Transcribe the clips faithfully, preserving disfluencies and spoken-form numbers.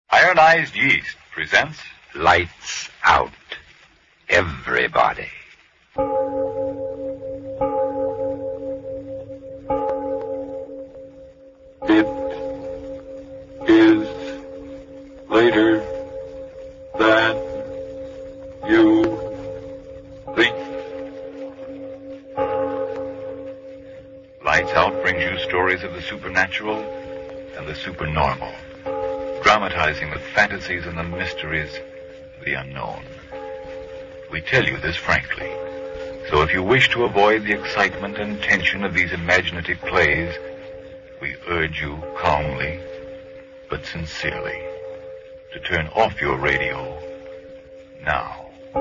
Ironized Yeast presents Lights Out, Everybody. It is later than you think. Lights Out brings you stories of the supernatural and the supernormal, dramatizing the fantasies and the mysteries of the unknown. We tell you this frankly, so if you wish to avoid the excitement and tension of these imaginative plays, we urge you calmly, but sincerely, to turn off your radio now.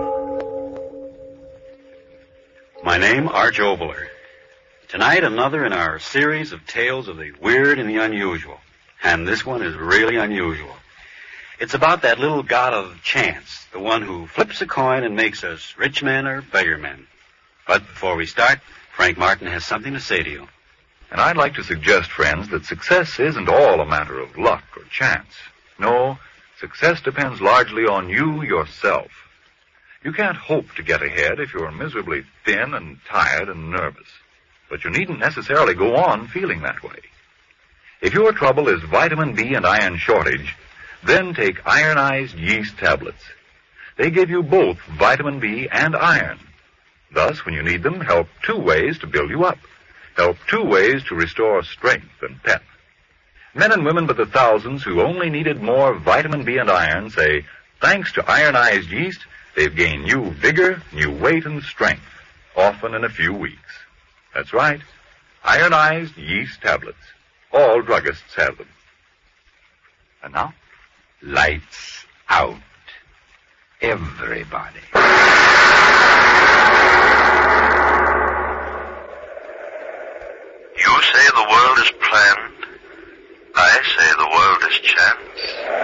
My name, Arch Obler. Tonight, another in our series of tales of the weird and the unusual. And this one is really unusual. It's about that little god of chance, the one who flips a coin and makes us rich men or beggar men. But before we start, Frank Martin has something to say to you. And I'd like to suggest, friends, that success isn't all a matter of luck or chance. No, success depends largely on you yourself. You can't hope to get ahead if you're miserably thin and tired and nervous. But you needn't necessarily go on feeling that way. If your trouble is vitamin B and iron shortage, then take ironized yeast tablets. They give you both vitamin B and iron. Thus, when you need them, help two ways to build you up. Help two ways to restore strength and pep. Men and women by the thousands who only needed more vitamin B and iron say, thanks to ironized yeast, they've gained new vigor, new weight, and strength, often in a few weeks. That's right, ironized yeast tablets. All druggists have them. And now, Lights Out, Everybody. You say the world is planned. I say the world is chance.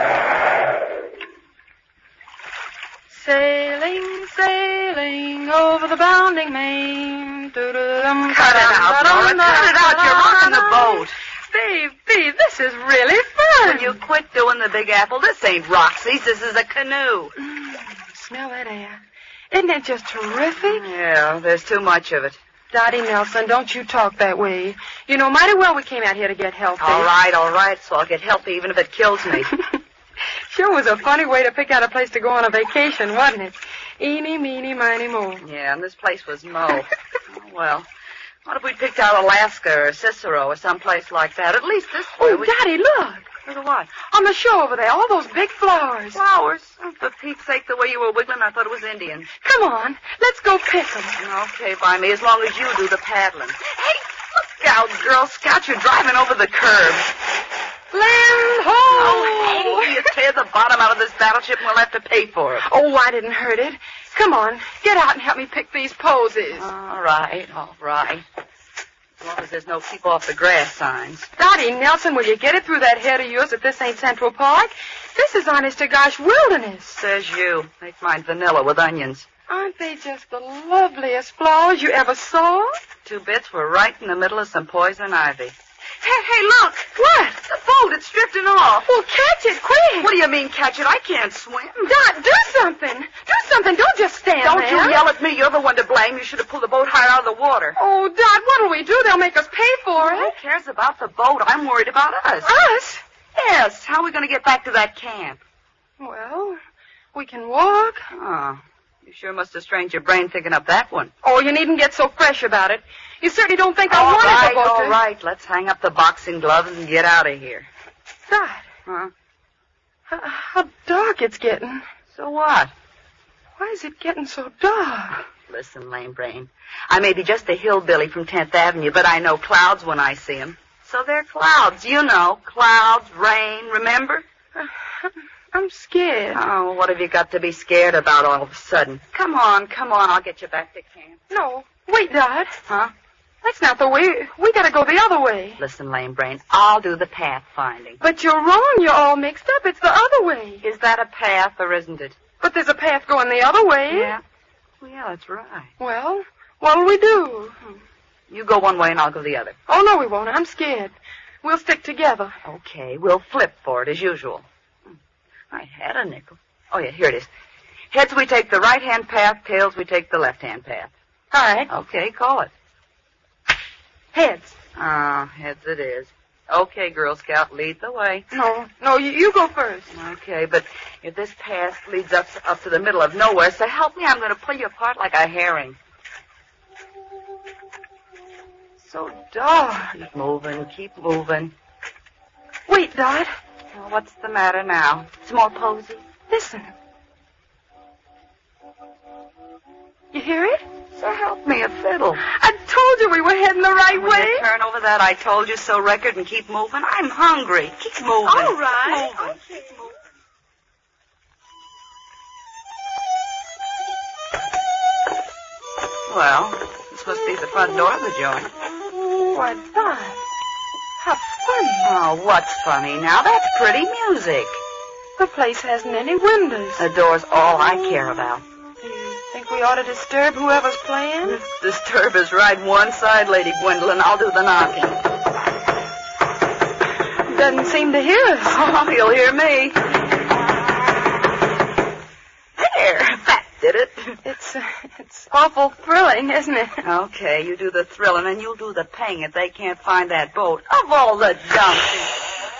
Sailing, sailing over the bounding main. Cut it out, Laura. Cut it out. You're rocking the boat. Baby, this is really fun. Will you quit doing the Big Apple? This ain't Roxy's. This is a canoe. Mm, smell that air. Isn't it just terrific? Yeah, there's too much of it. Dottie Nelson, don't you talk that way. You know mighty well we came out here to get healthy. All right, all right, so I'll get healthy even if it kills me. Sure was a funny way to pick out a place to go on a vacation, wasn't it? Eeny, meeny, miny, mo. Yeah, and this place was Mo. Oh, well, what if we picked out Alaska or Cicero or someplace like that? At least this way Oh, we... Daddy, look. Look at what? On the shore over there, all those big flowers. Flowers? Oh, for Pete's sake, the way you were wiggling, I thought it was Indians. Come on, let's go pick them. Okay, by me, as long as you do the paddling. Hey, look out, Girl Scout, you're driving over the curb. Land ho! Oh, hey, you tear the bottom out of this battleship and we'll have to pay for it. Oh, I didn't hurt it. Come on, get out and help me pick these posies. All right, all right. As long as there's no keep off the grass signs. Dottie Nelson, will you get it through that head of yours that this ain't Central Park? This is honest to gosh wilderness. Says you. Make mine vanilla with onions. Aren't they just the loveliest flowers you ever saw? Two bits were right in the middle of some poison ivy. Hey, hey, look. What? The boat, it's drifting off. Well, catch it, quick. What do you mean, catch it? I can't swim. Dot, do something. Do something. Don't just stand Don't there. you yell at me. You're the one to blame. You should have pulled the boat higher out of the water. Oh, Dot, what'll we do? They'll make us pay for Who it. cares about the boat? I'm worried about us. Us? Yes. How are we going to get back to that camp? Well, we can walk. Oh, you sure must have strained your brain thinking up that one. Oh, you needn't get so fresh about it. You certainly don't think I all wanted right, the boat all to... right. Let's hang up the boxing gloves and get out of here. Dot, Huh? how, how dark it's getting. So what? Why is it getting so dark? Listen, lame brain. I may be just a hillbilly from tenth Avenue, but I know clouds when I see 'em. So they're clouds, you know. Clouds, rain, remember? Uh, I'm scared. Oh, what have you got to be scared about all of a sudden? Come on, come on. I'll get you back to camp. No, wait, Dot. Huh? That's not the way. We gotta go the other way. Listen, lame brain, I'll do the path finding. But you're wrong. You're all mixed up. It's the other way. Is that a path or isn't it? But there's a path going the other way. Yeah. Well, yeah, that's right. Well, what'll we do? You go one way and I'll go the other. Oh, no, we won't. I'm scared. We'll stick together. Okay, we'll flip for it as usual. I had a nickel. Oh, yeah, here it is. Heads, we take the right-hand path. Tails, we take the left-hand path. All right. Okay, call it. Heads. Ah, heads it is. Okay, Girl Scout, lead the way. No, no, you, you go first. Okay, but if this path leads up to, up to the middle of nowhere, so help me, I'm going to pull you apart like a herring. So dark. Keep moving, keep moving. Wait, Dot. Well, what's the matter now? It's more posy. Listen. You hear it? So help me a fiddle. I told you we were heading the right Will way. you turn over that I told you so record and keep moving? I'm hungry. Keep moving. All right. Keep moving. Okay. Keep moving. Well, this must be the front door of the joint. Why, Dot. How funny. Oh, what's funny now? That's pretty music. The place hasn't any windows. The door's all I care about. Do you think we ought to disturb whoever's playing? Disturb is right one side, Lady Gwendolyn. I'll do the knocking. Doesn't seem to hear us. Oh, he'll hear me. There, that did it. It's, uh, it's awful thrilling, isn't it? Okay, you do the thrilling and you'll do the paying if they can't find that boat. Of all the dumb things.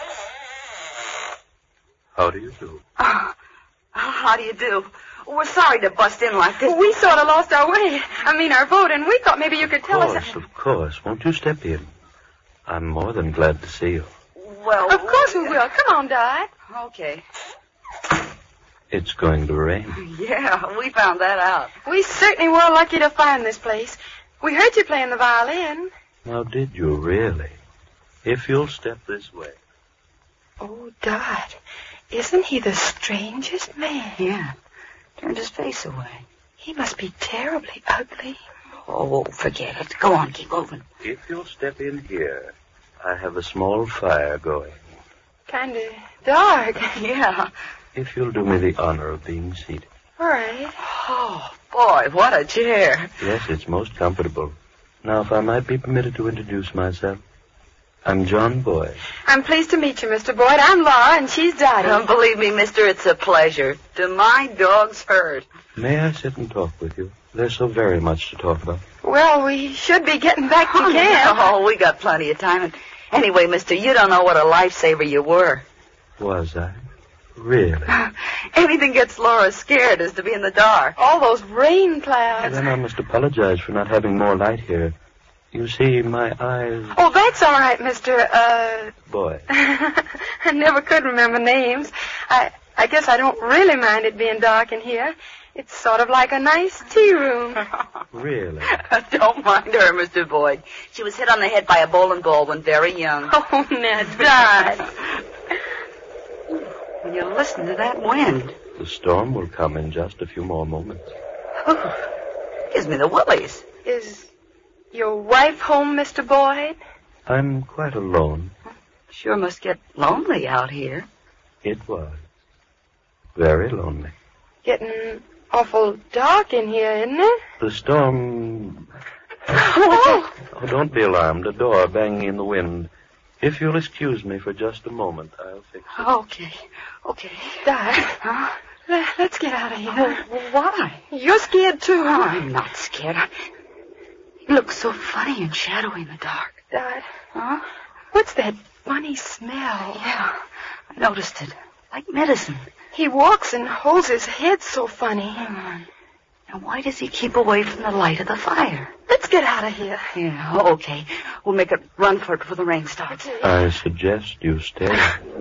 How do you do? Oh, how do you do? We're sorry to bust in like this. We sort of lost our way. I mean, our boat, and we thought maybe you could tell Of us. course, of course. Won't you step in? I'm more than glad to see you. Well, Of course we will. Come on, Dot. Okay. It's going to rain. Yeah, we found that out. We certainly were lucky to find this place. We heard you playing the violin. Now, did you really? If you'll step this way. Oh, Dot, isn't he the strangest man? Yeah. Turned his face away. He must be terribly ugly. Oh, forget it. Go on, keep moving. If you'll step in here, I have a small fire going. Kind of dark. Yeah. If you'll do me the honor of being seated. All right. Oh, boy, what a chair. Yes, it's most comfortable. Now, if I might be permitted to introduce myself. I'm John Boyd. I'm pleased to meet you, Mister Boyd. I'm Laura, and she's Dottie. Don't believe me, mister, it's a pleasure. To my dog's hurt. May I sit and talk with you? There's so very much to talk about. Well, we should be getting back to Oh, camp. no, we got plenty of time. And anyway, mister, you don't know what a lifesaver you were. Was I? Really? Anything gets Laura scared is to be in the dark. All those rain clouds. Then I must apologize for not having more light here. You see, my eyes... Oh, that's all right, Mister Uh... Boy. I never could remember names. I I guess I don't really mind it being dark in here. It's sort of like a nice tea room. Really? Don't mind her, Mister Boyd. She was hit on the head by a bowling ball when very young. Oh, now, Dot. When you listen to that wind. The storm will come in just a few more moments. Oh, gives me the willies. Is your wife home, Mister Boyd? I'm quite alone. Sure must get lonely out here. It was. Very lonely. Getting awful dark in here, isn't it? The storm... Oh! Oh, don't be alarmed. A door banging in the wind. If you'll excuse me for just a moment, I'll fix it. Okay, okay. Dot, Huh? le- let's get out of here. Oh, why? You're scared, too. Oh, I'm not scared. I... You look so funny and shadowy in the dark. Dot, Huh? what's that funny smell? Yeah, I noticed it. Like medicine. He walks and holds his head so funny. And why does he keep away from the light of the fire? Let's get out of here. Yeah, okay. We'll make a run for it before the rain starts. I suggest you stay.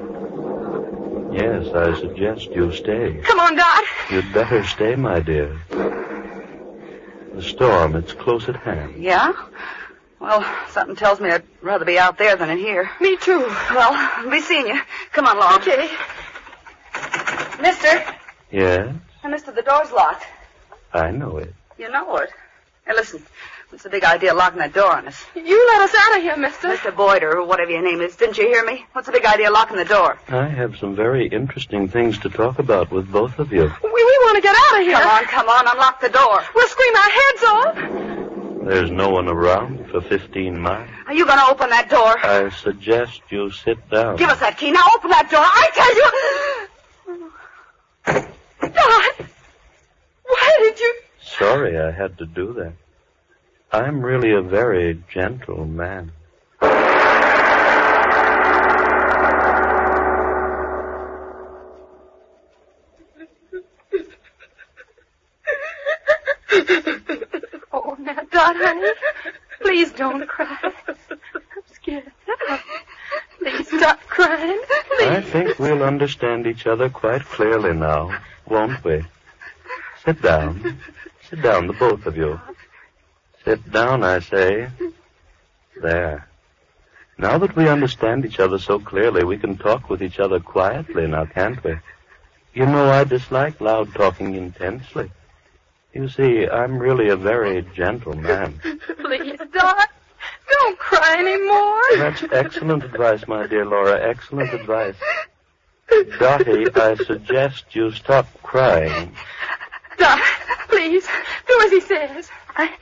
Yes, I suggest you stay. Come on, Dot. You'd better stay, my dear. The storm, it's close at hand. Yeah? Well, something tells me I'd rather be out there than in here. Me too. Well, I'll be seeing you. Come on, Laura. Okay. Mister. Yes, Hey, mister, the door's locked. I know it. You know it. Hey, listen. What's the big idea of locking that door on us? You let us out of here, mister. Mister Boyd, or whatever your name is, didn't you hear me? What's the big idea of locking the door? I have some very interesting things to talk about with both of you. We, we want to get out of here. Come on, come on, unlock the door. We'll scream our heads off. There's no one around for fifteen miles. Are you going to open that door? I suggest you sit down. Give us that key. Now open that door. I tell you. sorry I had to do that. I'm really a very gentle man. Oh, now, Dot, honey, please don't cry. I'm scared. Please stop crying. Please. I think we'll understand each other quite clearly now, won't we? Sit down. Sit down, the both of you. Sit down, I say. There. Now that we understand each other so clearly, we can talk with each other quietly now, can't we? You know, I dislike loud talking intensely. You see, I'm really a very gentle man. Please, Dot, don't cry anymore. That's excellent advice, my dear Laura, excellent advice. Dottie, I suggest you stop crying. Dot, please, do as he says. I...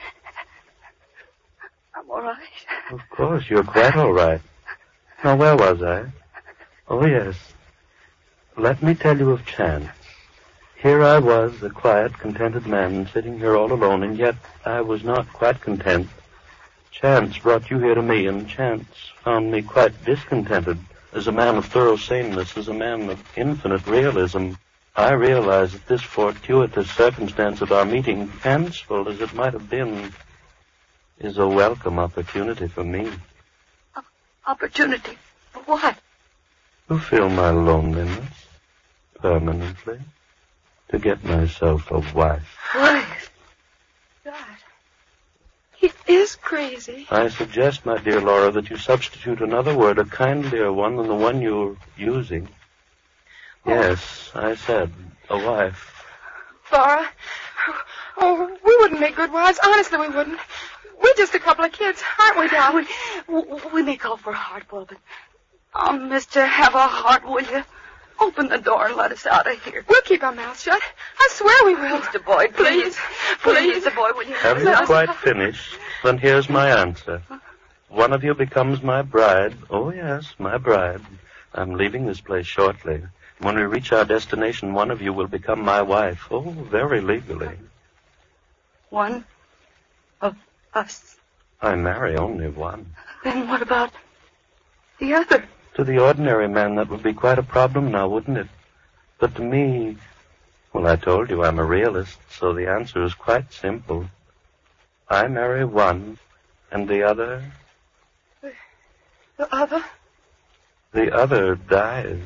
I'm all right. Of course, you're quite all right. Now, where was I? Oh, yes. Let me tell you of Chance. Here I was, a quiet, contented man, sitting here all alone, and yet I was not quite content. Chance brought you here to me, and Chance found me quite discontented. As a man of thorough saneness, as a man of infinite realism, I realized that this fortuitous circumstance of our meeting, fanciful as it might have been, is a welcome opportunity for me. O- opportunity for what? To fill my loneliness permanently. To get myself a wife. Wife? Dot, he is crazy. I suggest, my dear Laura, that you substitute another word, a kindlier one than the one you're using. Oh. Yes, I said a wife. Laura, oh, we wouldn't make good wives. Honestly, we wouldn't. We're just a couple of kids, aren't we, Dot? We, we may call for a hard boy, but... Oh, mister, have a heart, will you? Open the door and let us out of here. We'll keep our mouths shut. I swear we will. Mister Boyd, please. Please, Please, Mister Boyd, will you? Have you quite finished? Then here's my answer. One of you becomes my bride. Oh, yes, my bride. I'm leaving this place shortly. When we reach our destination, one of you will become my wife. Oh, very legally. One of us. I marry only one. Then what about the other? To the ordinary man, that would be quite a problem now, wouldn't it? But to me, well, I told you I'm a realist, so the answer is quite simple. I marry one, and the other... The other? The other dies.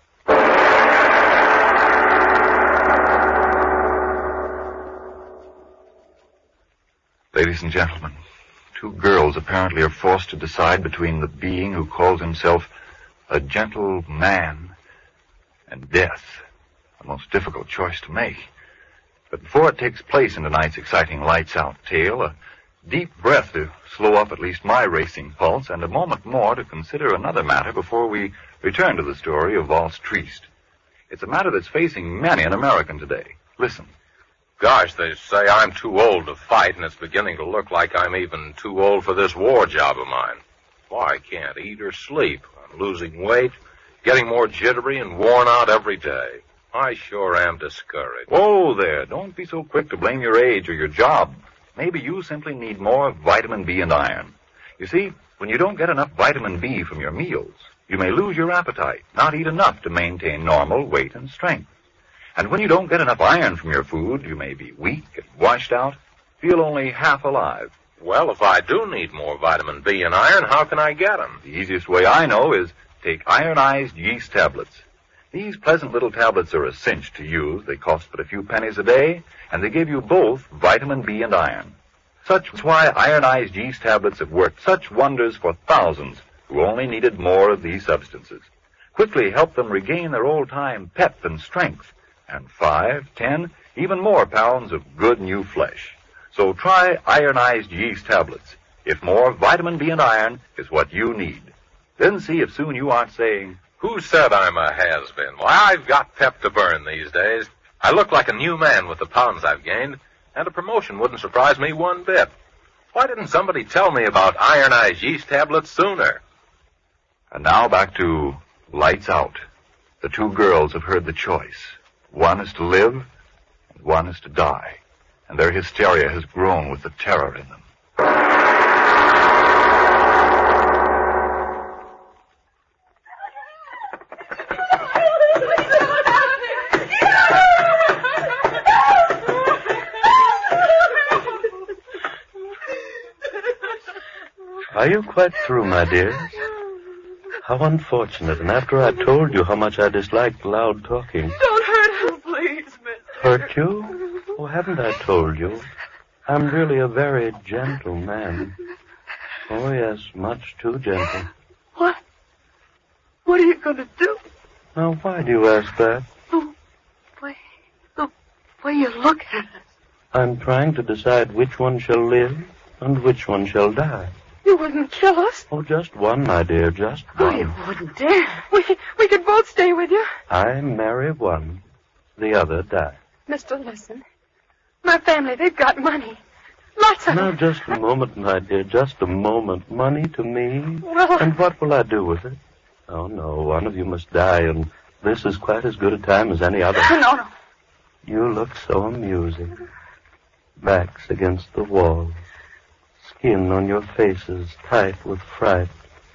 Ladies and gentlemen, two girls apparently are forced to decide between the being who calls himself a gentle man and death. A most difficult choice to make. But before it takes place in tonight's exciting Lights Out tale, a deep breath to slow up at least my racing pulse, and a moment more to consider another matter before we return to the story of Valse Triest. It's a matter that's facing many an American today. Listen. Gosh, they say I'm too old to fight, and it's beginning to look like I'm even too old for this war job of mine. Why, I can't eat or sleep. I'm losing weight, getting more jittery and worn out every day. I sure am discouraged. Whoa there, don't be so quick to blame your age or your job. Maybe you simply need more vitamin B and iron. You see, when you don't get enough vitamin B from your meals, you may lose your appetite, not eat enough to maintain normal weight and strength. And when you don't get enough iron from your food, you may be weak and washed out, feel only half alive. Well, if I do need more vitamin B and iron, how can I get them? The easiest way I know is take ironized yeast tablets. These pleasant little tablets are a cinch to use. They cost but a few pennies a day, and they give you both vitamin B and iron. Such is why ironized yeast tablets have worked such wonders for thousands who only needed more of these substances. Quickly help them regain their old-time pep and strength, and five, ten, even more pounds of good new flesh. So try ironized yeast tablets. If more vitamin B and iron is what you need. Then see if soon you aren't saying, "Who said I'm a has-been?" Why, I've got pep to burn these days. I look like a new man with the pounds I've gained, and a promotion wouldn't surprise me one bit. Why didn't somebody tell me about ironized yeast tablets sooner? And now back to Lights Out. The two girls have heard the choice. One is to live, and one is to die. and their hysteria has grown with the terror in them. Are you quite through, my dears? How unfortunate, and after I told you how much I disliked loud talking. Don't hurt him, please, mister. Hurt you? Oh, haven't I told you? I'm really a very gentle man. Oh, yes, much too gentle. What? What are you going to do? Now, why do you ask that? The way, the way you look at us. I'm trying to decide which one shall live and which one shall die. You wouldn't kill us. Oh, just one, my dear, just Oh, one. you wouldn't dare. We, we could both stay with you. I marry one, the other die. Mister, listen. My family, they've got money. Lots of Now, it. just a moment, my dear, just a moment. Money to me? Well, And what will I do with it? Oh, no, one of you must die, and this is quite as good a time as any other. No, no. You look so amusing. Backs against the wall. Skin on your faces tight with fright.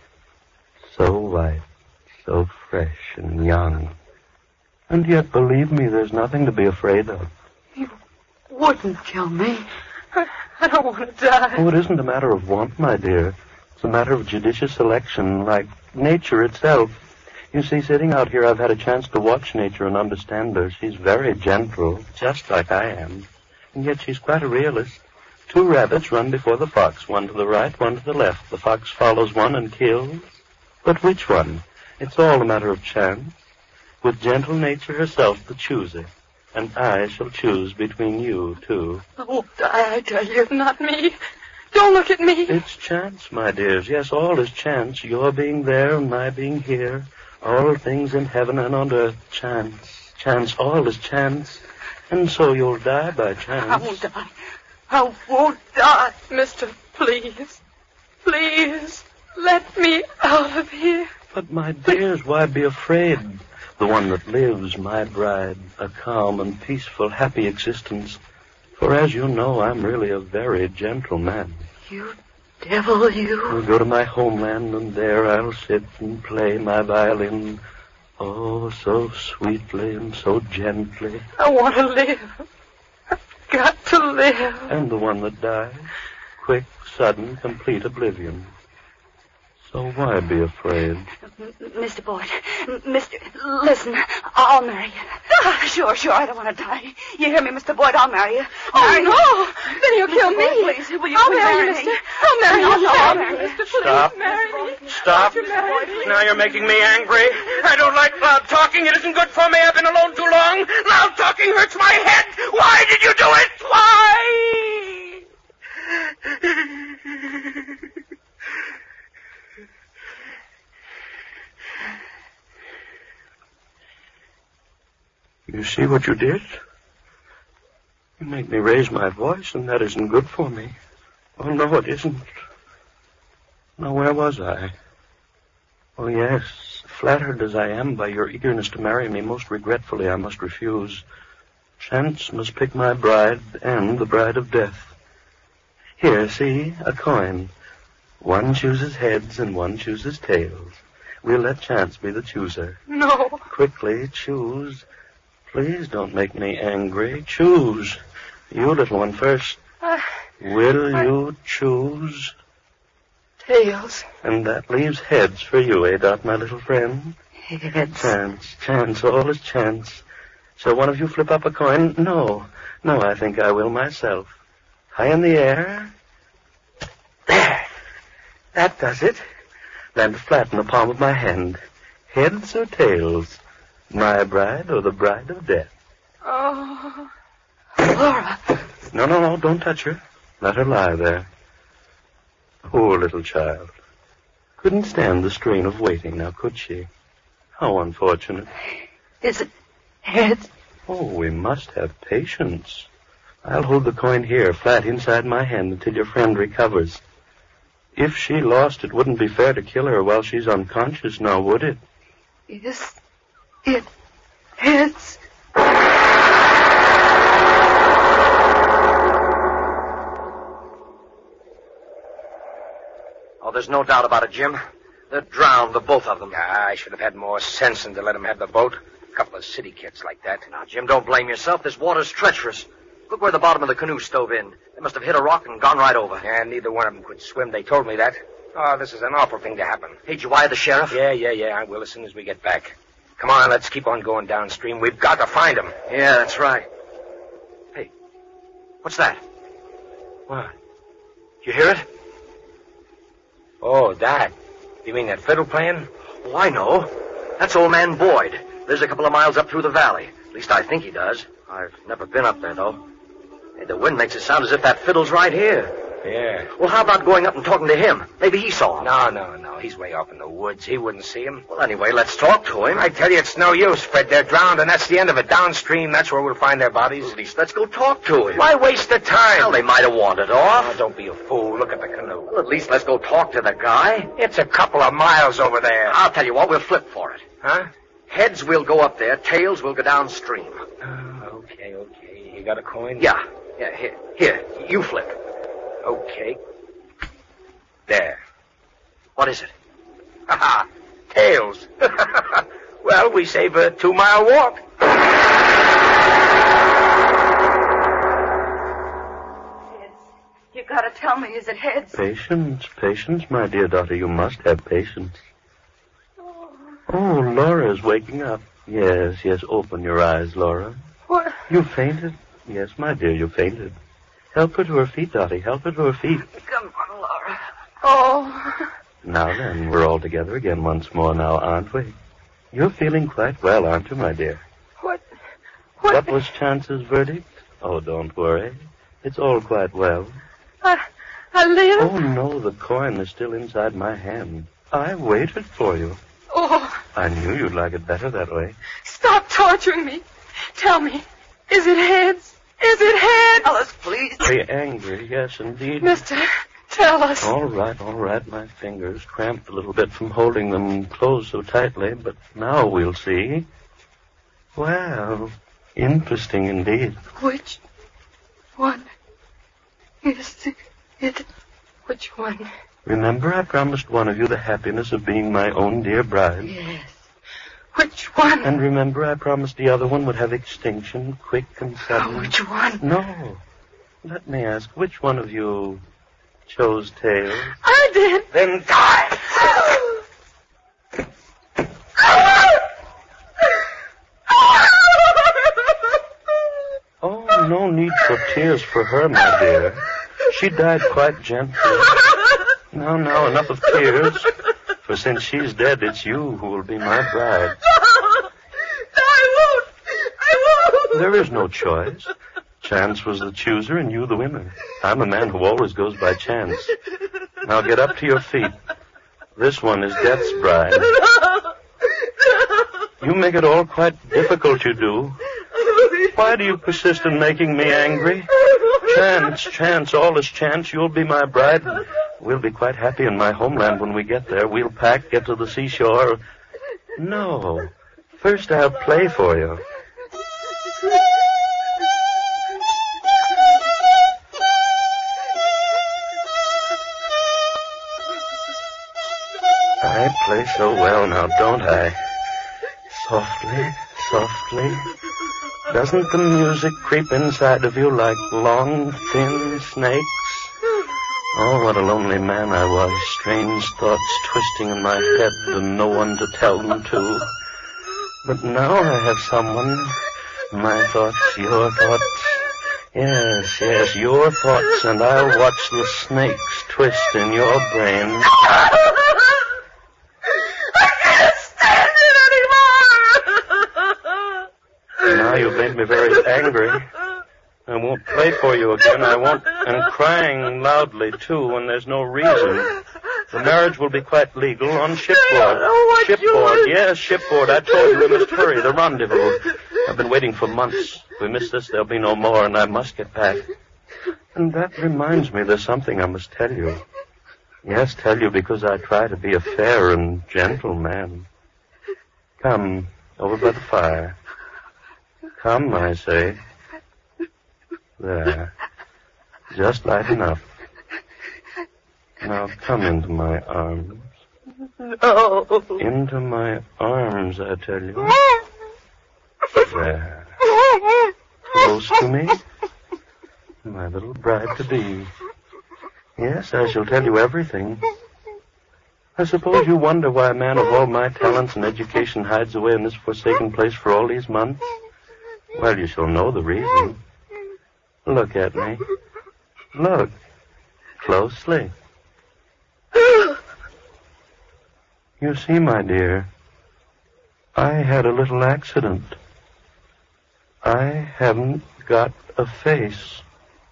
So white, so fresh and young. And yet, believe me, there's nothing to be afraid of. You wouldn't kill me. I, I don't want to die. Oh, it isn't a matter of want, my dear. It's a matter of judicious selection, like nature itself. You see, sitting out here, I've had a chance to watch nature and understand her. She's very gentle, just like I am. And yet she's quite a realist. Two rabbits run before the fox, one to the right, one to the left. The fox follows one and kills. But which one? It's all a matter of chance. With gentle nature herself the chooser. And I shall choose between you two. I won't die, I tell you. Not me. Don't look at me. It's chance, my dears. Yes, all is chance. Your being there and my being here. All things in heaven and on earth. Chance. Chance. All is chance. And so you'll die by chance. I won't die. I won't die. Mister, please. Please. Let me out of here. But, my dears, why be afraid? The one that lives, my bride, a calm and peaceful, happy existence. For as you know, I'm really a very gentle man. You devil, you. I'll go to my homeland, and there I'll sit and play my violin. Oh, so sweetly and so gently. I want to live. I've got to live. And the one that dies, quick, sudden, complete oblivion. So why be afraid? M- Mister Boyd, M- Mister, listen, I'll marry you. Sure, sure, I don't want to die. You hear me, Mister Boyd? I'll marry you. Oh, Marry no. me. Then you'll Mister kill me. Boyd, please, will you I'll please marry you, marry mister. me? I'll marry No, you. no, I'll marry you. Mister, please Stop. marry me. Stop. Won't you marry me? Now you're making me angry. I don't like loud talking. It isn't good for me. I've been alone too long. Loud talking hurts my head. Why did you do it? Why? You see what you did? You make me raise my voice, and that isn't good for me. Oh, no, it isn't. Now, where was I? Oh, yes, flattered as I am by your eagerness to marry me, most regretfully I must refuse. Chance must pick my bride and the bride of death. Here, see, a coin. One chooses heads and one chooses tails. We'll let chance be the chooser. No. Quickly, choose. Please don't make me angry. Choose. You, little one, first. Uh, Will I... you choose? Tails. And that leaves heads for you, eh, Dot, my little friend? Heads. Chance, chance, all is chance. Shall one of you flip up a coin? No. No, I think I will myself. High in the air. There. That does it. Land flat in the palm of my hand. Heads or tails? My bride or the bride of death? Oh. Laura. No, no, no, don't touch her. Let her lie there. Poor little child. Couldn't stand the strain of waiting, now could she? How unfortunate. Is it heads? Oh, we must have patience. I'll hold the coin here, flat inside my hand, until your friend recovers. If she lost, it wouldn't be fair to kill her while she's unconscious now, would it? Is it heads? there's no doubt about it, Jim. They're drowned, the both of them. Yeah, I should have had more sense than to let them have the boat. A couple of city kids like that. Now, Jim, don't blame yourself. This water's treacherous. Look where the bottom of the canoe stove in. They must have hit a rock and gone right over. Yeah, neither one of them could swim. They told me that. Oh, this is an awful thing to happen. Hey, did you wire the sheriff? Yeah, yeah, yeah, I will as soon as we get back. Come on, let's keep on going downstream. We've got to find them. Yeah, that's right. Hey, what's that? What? You hear it? Oh, that. You mean that fiddle playing? Oh, I know. That's old man Boyd. Lives a couple of miles up through the valley. At least I think he does. I've never been up there, though. Hey, the wind makes it sound as if that fiddle's right here. Yeah. Well, how about going up and talking to him? Maybe he saw him. No, no, no. He's way off in the woods. He wouldn't see him. Well, anyway, let's talk to him. I tell you, it's no use, Fred. They're drowned, and that's the end of it. Downstream, that's where we'll find their bodies. At least let's go talk to him. Why waste the time? Well, they might have wandered off. Oh, don't be a fool. Look at the canoe. Well, at least let's go talk to the guy. It's a couple of miles over there. I'll tell you what, we'll flip for it. Huh? Heads, we'll go up there. Tails, we'll go downstream. Oh, okay, okay. You got a coin? Yeah. Yeah, here. Here, you flip. Okay. There. What is it? Ha ha. Tails. Well, we save a two-mile walk. You gotta tell me, is it heads? Patience, patience, my dear daughter. You must have patience. Oh, Laura's waking up. Yes, yes, open your eyes, Laura. What? You fainted? Yes, my dear, you fainted. Help her to her feet, Dottie. Help her to her feet. Come on, Laura. Oh. Now then, we're all together again once more now, aren't we? You're feeling quite well, aren't you, my dear? What? What? What was Chance's verdict? Oh, don't worry. It's all quite well. I, I live? Oh, no, the coin is still inside my hand. I waited for you. Oh. I knew you'd like it better that way. Stop torturing me. Tell me, is it heads? Is it heads? Tell us, please. Very angry, yes, indeed. Mister, tell us. All right, all right. My fingers cramped a little bit from holding them closed so tightly, but now we'll see. Well, interesting indeed. Which one is it? Which one? Remember, I promised one of you the happiness of being my own dear bride. Yes. Which one? And remember, I promised the other one would have extinction, quick and sudden. Oh, which one? No. Let me ask, which one of you chose tails? I did. Then die. Oh, no need for tears for her, my dear. She died quite gently. Now, now, enough of tears. For since she's dead, it's you who will be my bride. No, I won't. I won't. There is no choice. Chance was the chooser and you the winner. I'm a man who always goes by chance. Now get up to your feet. This one is Death's bride. You make it all quite difficult, you do. Why do you persist in making me angry? Chance, chance, all is chance. You'll be my bride. We'll be quite happy in my homeland when we get there. We'll pack, get to the seashore. No. First I'll play for you. I play so well now, don't I? Softly, softly. Doesn't the music creep inside of you like long, thin snakes? Oh, what a lonely man I was. Strange thoughts twisting in my head and no one to tell them to. But now I have someone. My thoughts, your thoughts. Yes, yes, your thoughts, and I'll watch the snakes twist in your brain. I can't stand it anymore. Now you've made me very angry. I won't play for you again. I won't. And crying loudly, too, when there's no reason. The marriage will be quite legal on shipboard. Shipboard, yes, shipboard. I told you we must hurry. The rendezvous. I've been waiting for months. If we miss this, there'll be no more, and I must get back. And that reminds me, there's something I must tell you. Yes, tell you because I try to be a fair and gentle man. Come, over by the fire. Come, I say. There. Just light enough. Now come into my arms. No. Into my arms, I tell you. There. Close to me. My little bride-to-be. Yes, I shall tell you everything. I suppose you wonder why a man of all my talents and education hides away in this forsaken place for all these months? Well, you shall know the reason. Look at me. Look. Closely. You see, my dear, I had a little accident. I haven't got a face.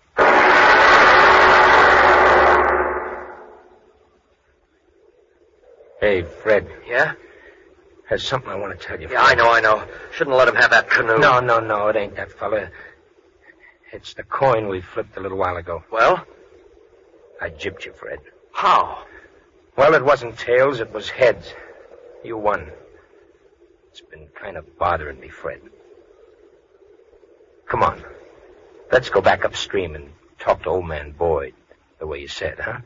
Hey, Fred. Yeah? There's something I want to tell you. Yeah, I know, I know. Shouldn't let him have that canoe. No, no, no, it ain't that fella. It's the coin we flipped a little while ago. Well? I gypped you, Fred. How? Well, it wasn't tails, it was heads. You won. It's been kind of bothering me, Fred. Come on. Let's go back upstream and talk to old man Boyd, the way you said, huh?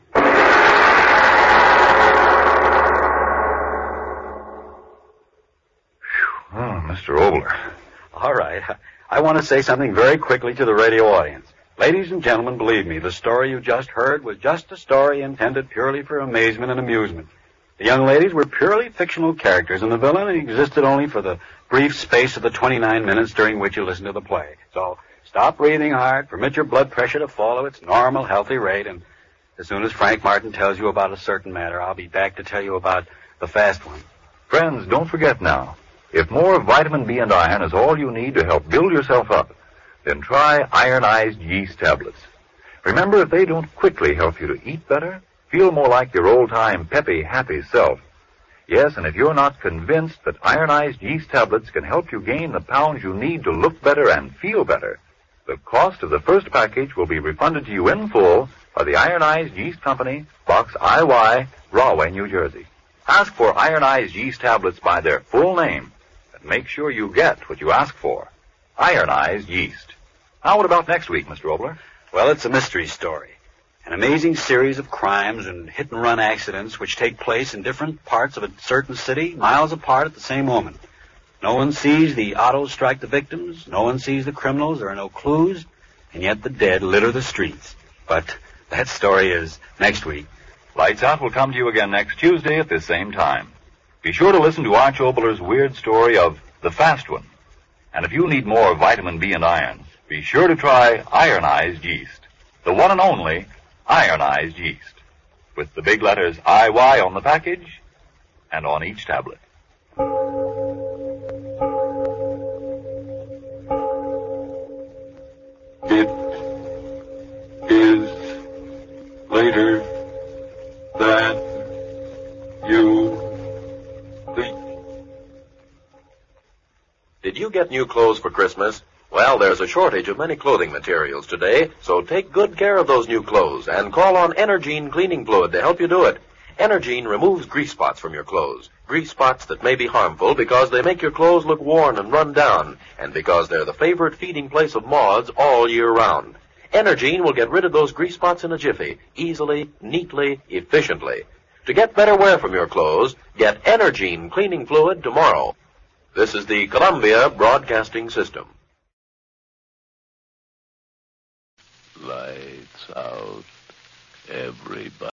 Oh, Mister Obler. All right. I want to say something very quickly to the radio audience. Ladies and gentlemen, believe me, the story you just heard was just a story intended purely for amazement and amusement. The young ladies were purely fictional characters, and the villain existed only for the brief space of the twenty-nine minutes during which you listened to the play. So stop breathing hard, permit your blood pressure to follow its normal, healthy rate, and as soon as Frank Martin tells you about a certain matter, I'll be back to tell you about the fast one. Friends, don't forget now, if more vitamin B and iron is all you need to help build yourself up, then try ironized yeast tablets. Remember, if they don't quickly help you to eat better, feel more like your old-time peppy, happy self. Yes, and if you're not convinced that ironized yeast tablets can help you gain the pounds you need to look better and feel better, the cost of the first package will be refunded to you in full by the Ironized Yeast Company, Box I Y, Rahway, New Jersey. Ask for ironized yeast tablets by their full name, and make sure you get what you ask for. Ironized yeast. Now, what about next week, Mister Obler? Well, it's a mystery story. An amazing series of crimes and hit-and-run accidents which take place in different parts of a certain city, miles apart at the same moment. No one sees the autos strike the victims, no one sees the criminals, there are no clues, and yet the dead litter the streets. But that story is next week. Lights Out will come to you again next Tuesday at this same time. Be sure to listen to Arch Obler's weird story of The Fast One. And if you need more vitamin B and iron, be sure to try ironized yeast. The one and only ironized yeast. With the big letters I Y on the package and on each tablet. It is later than you think. Did you get new clothes for Christmas? Well, there's a shortage of many clothing materials today, so take good care of those new clothes and call on Energine cleaning fluid to help you do it. Energine removes grease spots from your clothes, grease spots that may be harmful because they make your clothes look worn and run down, and because they're the favorite feeding place of moths all year round. Energine will get rid of those grease spots in a jiffy, easily, neatly, efficiently. To get better wear from your clothes, get Energine cleaning fluid tomorrow. This is the Columbia Broadcasting System. Lights out, everybody.